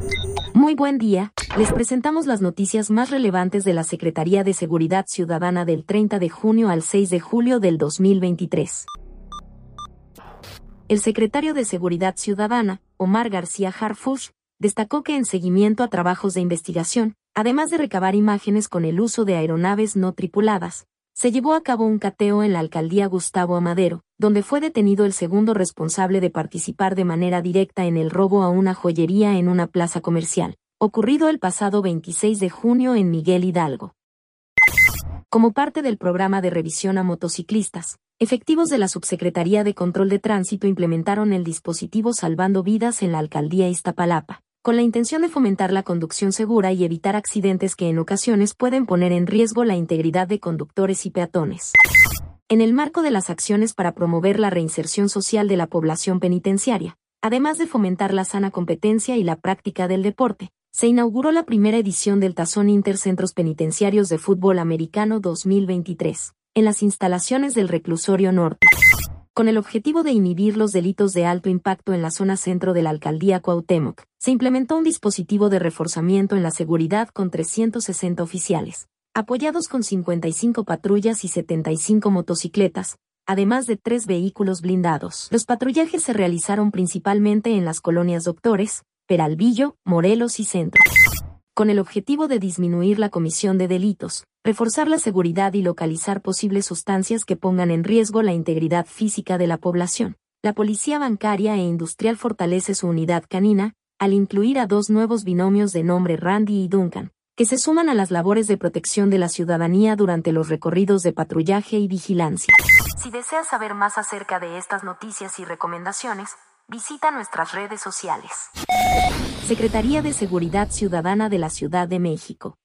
Muy buen día, les presentamos las noticias más relevantes de la Secretaría de Seguridad Ciudadana del 30 de junio al 6 de julio del 2023. El secretario de Seguridad Ciudadana, Omar García Harfuch, destacó que en seguimiento a trabajos de investigación, además de recabar imágenes con el uso de aeronaves no tripuladas, se llevó a cabo un cateo en la alcaldía Gustavo Amadero, donde fue detenido el segundo responsable de participar de manera directa en el robo a una joyería en una plaza comercial, ocurrido el pasado 26 de junio en Miguel Hidalgo. Como parte del programa de revisión a motociclistas, efectivos de la Subsecretaría de Control de Tránsito implementaron el dispositivo Salvando Vidas en la alcaldía Iztapalapa, con la intención de fomentar la conducción segura y evitar accidentes que en ocasiones pueden poner en riesgo la integridad de conductores y peatones. En el marco de las acciones para promover la reinserción social de la población penitenciaria, además de fomentar la sana competencia y la práctica del deporte, se inauguró la primera edición del Tazón Intercentros Penitenciarios de Fútbol Americano 2023, en las instalaciones del Reclusorio Norte. Con el objetivo de inhibir los delitos de alto impacto en la zona centro de la alcaldía Cuauhtémoc, se implementó un dispositivo de reforzamiento en la seguridad con 360 oficiales, apoyados con 55 patrullas y 75 motocicletas, además de 3 vehículos blindados. Los patrullajes se realizaron principalmente en las colonias Doctores, Peralvillo, Morelos y Centro, con el objetivo de disminuir la comisión de delitos, reforzar la seguridad y localizar posibles sustancias que pongan en riesgo la integridad física de la población. La Policía Bancaria e Industrial fortalece su unidad canina, al incluir a 2 nuevos binomios de nombre Randy y Duncan, que se suman a las labores de protección de la ciudadanía durante los recorridos de patrullaje y vigilancia. Si deseas saber más acerca de estas noticias y recomendaciones, visita nuestras redes sociales. Secretaría de Seguridad Ciudadana de la Ciudad de México.